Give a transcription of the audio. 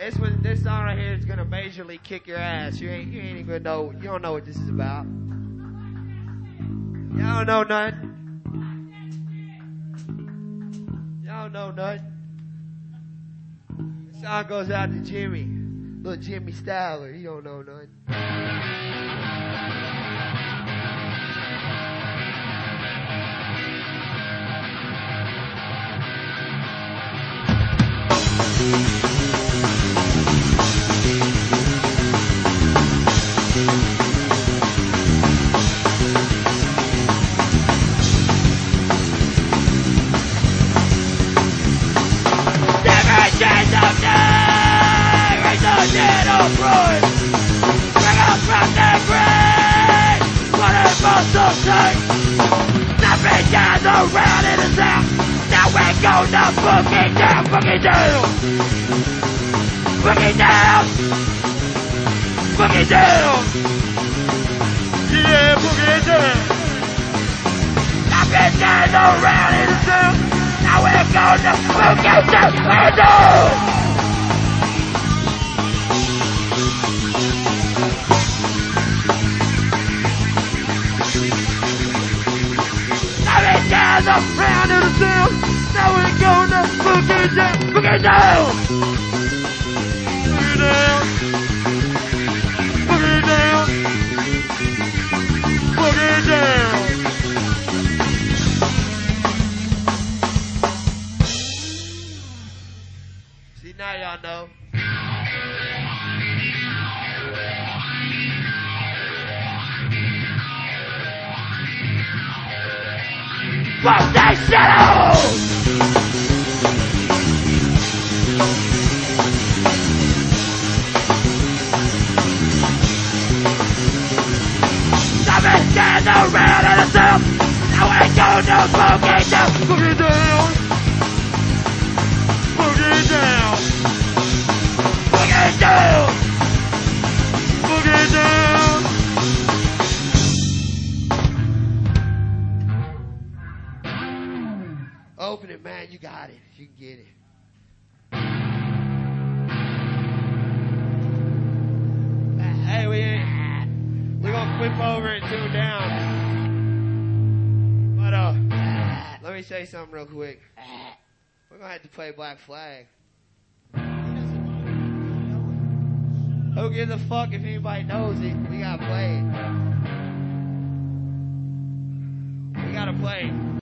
This song right here is gonna majorly kick your ass. You ain't even know. You don't know what this is about. Y'all don't know nothing. Y'all don't know nothing. This song goes out to Jimmy, little Jimmy Styler. He don't know nothing. Nothing down around in the south. Now we're gonna boogie down, boogie down, boogie down, boogie down. Yeah, boogie down. Nothing down around in the south. Now we're gonna boogie down, boogie down. Down around in the field, now we're gonna boogie down, boogie down, boogie down, boogie down, boogie down. See, now y'all know. Fuck that shadow! Something stand around in the south. Now we're gonna boogie down, boogie down, boogie down, boogie down, boogie down. Open it, man. You got it. You can get it. Hey, we're gonna flip over and tune down. But let me say something real quick. We're gonna have to play Black Flag. Who gives a fuck if anybody knows it? We gotta play it. We gotta play it.